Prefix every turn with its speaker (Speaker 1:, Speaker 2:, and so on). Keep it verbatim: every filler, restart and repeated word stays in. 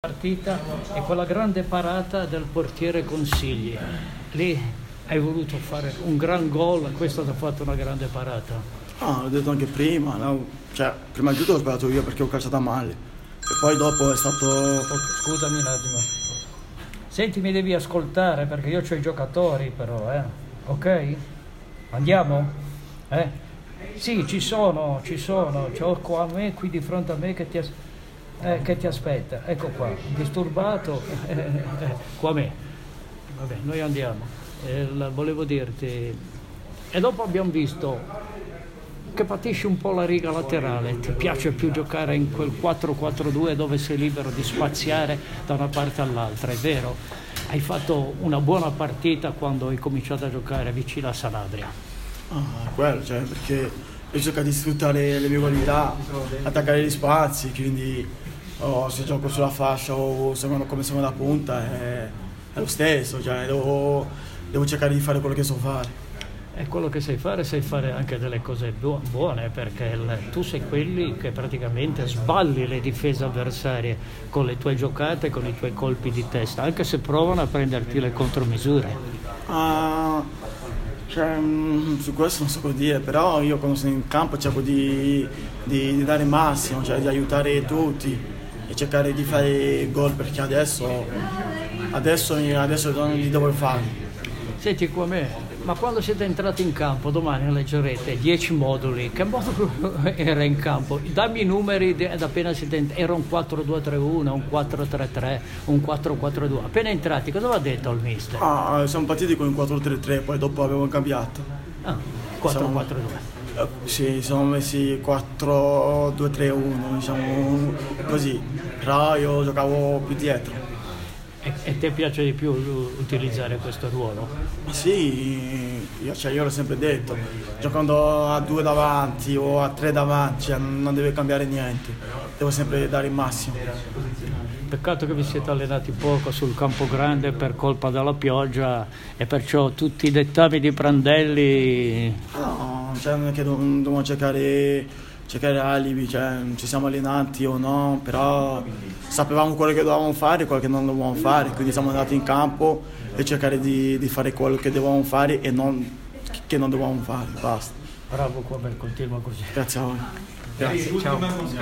Speaker 1: Partita e quella grande parata del portiere Consigli. Lì hai voluto fare un gran gol, questo ti ha fatto una grande parata.
Speaker 2: Ah, l'ho detto anche prima, no? Cioè, prima di tutto l'ho sbagliato io perché ho calciato male. E poi dopo è stato...
Speaker 1: Scusami un attimo. Senti, mi devi ascoltare perché io ho i giocatori però, eh. Ok? Andiamo? Eh? Sì, ci sono, ci sono. C'ho qua a me, qui di fronte a me che ti aspetta. Eh, che ti aspetta, ecco qua, disturbato, eh, eh, qua a me. Vabbè, noi andiamo. Eh, la, volevo dirti, e dopo abbiamo visto che patisci un po' la riga laterale, ti piace più giocare in quel quattro quattro due dove sei libero di spaziare da una parte all'altra, è vero? Hai fatto una buona partita quando hai cominciato a giocare vicino a Sanabria.
Speaker 2: Ah, quello, cioè, perché io cerco di sfruttare le mie qualità, attaccare gli spazi, quindi oh, se gioco sulla fascia o secondo, come seconda punta è, è lo stesso, cioè, devo, devo cercare di fare quello che so fare.
Speaker 1: E quello che sai fare, sai fare anche delle cose bu- buone, perché il, tu sei quelli che praticamente sballi le difese avversarie con le tue giocate, con i tuoi colpi di testa, anche se provano a prenderti le contromisure.
Speaker 2: Ah, cioè, su questo non so cosa dire, però io quando sono in campo cerco di, di, di dare il massimo, cioè di aiutare tutti e cercare di fare gol, perché adesso, adesso, adesso non li devo fare.
Speaker 1: Senti qua a me, ma quando siete entrati in campo, domani leggerete dieci moduli, che modulo era in campo? Dammi i numeri ed appena siete entrati, era un quattro due tre uno, un quattro tre tre, un quattro quattro due, appena entrati cosa va detto al mister?
Speaker 2: Ah, siamo partiti con il quattro tre tre, poi dopo abbiamo cambiato.
Speaker 1: Ah, quattro quattro due.
Speaker 2: Uh, sì, siamo messi quattro due tre uno, diciamo così, però io giocavo più dietro.
Speaker 1: E, e te piace di più utilizzare questo ruolo?
Speaker 2: Sì, io, cioè, io l'ho sempre detto, giocando a due davanti o a tre davanti, cioè, non deve cambiare niente, devo sempre dare il massimo.
Speaker 1: Peccato che vi siete allenati poco sul campo grande per colpa della pioggia e perciò tutti i dettami di Prandelli...
Speaker 2: No, cioè, non è che dobbiamo cercare, cercare alibi, cioè, ci siamo allenati o no, però sapevamo quello che dovevamo fare e quello che non dovevamo fare, quindi siamo andati in campo e cercare di, di fare quello che dovevamo fare e non che non dovevamo fare, basta.
Speaker 1: Bravo, qua, continua così.
Speaker 2: Grazie a voi.
Speaker 1: Grazie, ciao.